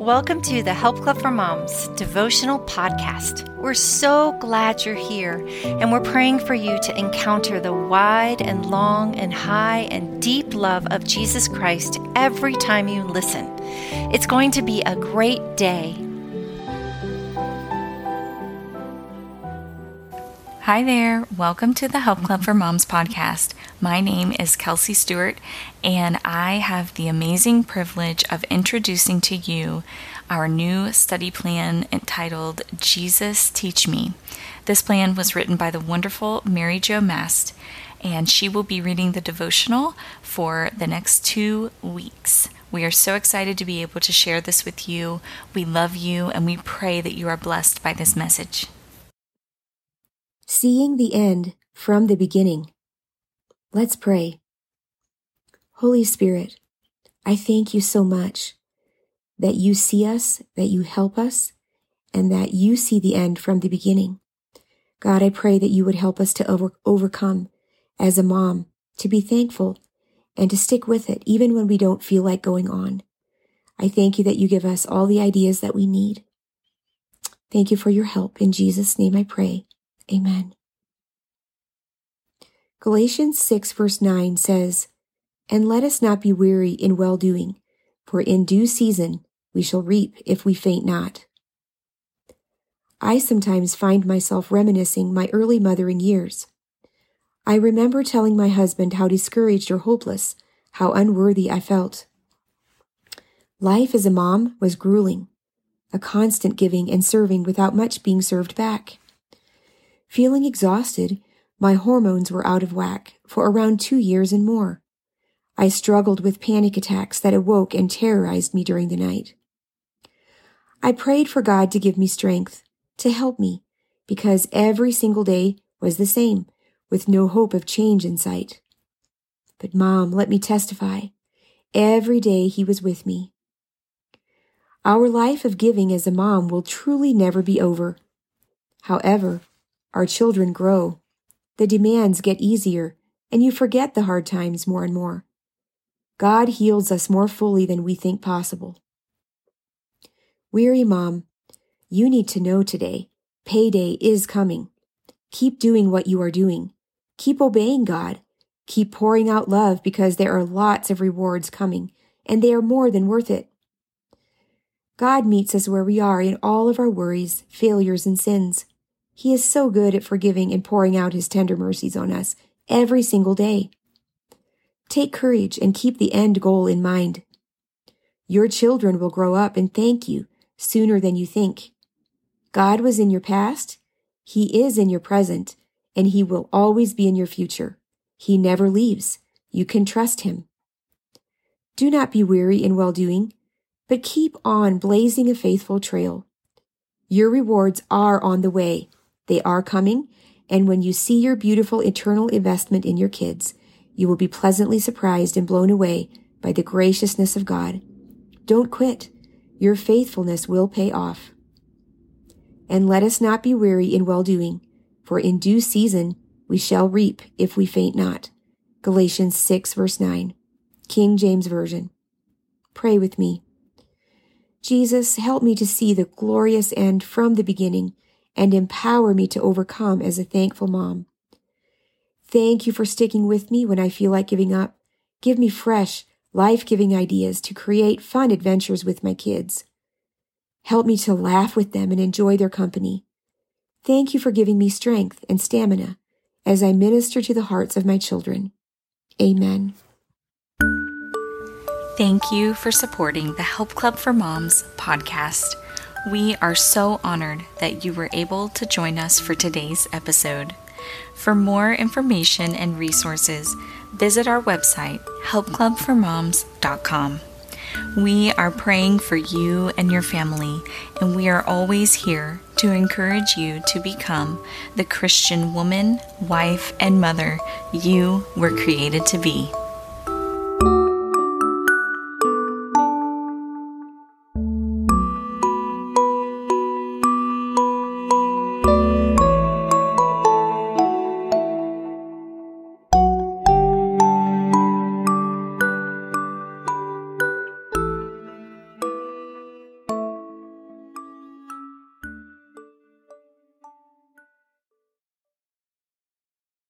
Welcome to the Help Club for Moms devotional podcast. We're so glad you're here, and we're praying for you to encounter the wide and long and high and deep love of Jesus Christ every time you listen. It's going to be a great day. Hi there, welcome to the Help Club for Moms podcast. My name is Kelsey Stewart, and I have the amazing privilege of introducing to you our new study plan entitled Jesus Teach Me. This plan was written by the wonderful Mary Jo Mast, and she will be reading the devotional for the next 2 weeks. We are so excited to be able to share this with you. We love you, and we pray that you are blessed by this message. Seeing the end from the beginning. Let's pray. Holy Spirit, I thank you so much that you see us, that you help us, and that you see the end from the beginning. God, I pray that you would help us to overcome as a mom, to be thankful and to stick with it even when we don't feel like going on. I thank you that you give us all the ideas that we need. Thank you for your help. In Jesus' name I pray. Amen. Galatians 6 verse 9 says, "And let us not be weary in well-doing, for in due season we shall reap if we faint not." I sometimes find myself reminiscing my early mothering years. I remember telling my husband how discouraged or hopeless, how unworthy I felt. Life as a mom was grueling, a constant giving and serving without much being served back. Feeling exhausted, my hormones were out of whack for around 2 years and more. I struggled with panic attacks that awoke and terrorized me during the night. I prayed for God to give me strength, to help me, because every single day was the same, with no hope of change in sight. But Mom, let me testify, every day He was with me. Our life of giving as a mom will truly never be over. However, our children grow, the demands get easier, and you forget the hard times more and more. God heals us more fully than we think possible. Weary mom, you need to know today, payday is coming. Keep doing what you are doing. Keep obeying God. Keep pouring out love because there are lots of rewards coming, and they are more than worth it. God meets us where we are in all of our worries, failures, and sins. He is so good at forgiving and pouring out His tender mercies on us every single day. Take courage and keep the end goal in mind. Your children will grow up and thank you sooner than you think. God was in your past, He is in your present, and He will always be in your future. He never leaves. You can trust Him. Do not be weary in well-doing, but keep on blazing a faithful trail. Your rewards are on the way. They are coming, and when you see your beautiful eternal investment in your kids, you will be pleasantly surprised and blown away by the graciousness of God. Don't quit. Your faithfulness will pay off. And let us not be weary in well-doing, for in due season we shall reap if we faint not. Galatians 6 verse 9, King James Version. Pray with me. Jesus, help me to see the glorious end from the beginning and empower me to overcome as a thankful mom. Thank you for sticking with me when I feel like giving up. Give me fresh, life-giving ideas to create fun adventures with my kids. Help me to laugh with them and enjoy their company. Thank you for giving me strength and stamina as I minister to the hearts of my children. Amen. Thank you for supporting the Help Club for Moms podcast. We are so honored that you were able to join us for today's episode. For more information and resources, visit our website, helpclubformoms.com. We are praying for you and your family, and we are always here to encourage you to become the Christian woman, wife, and mother you were created to be.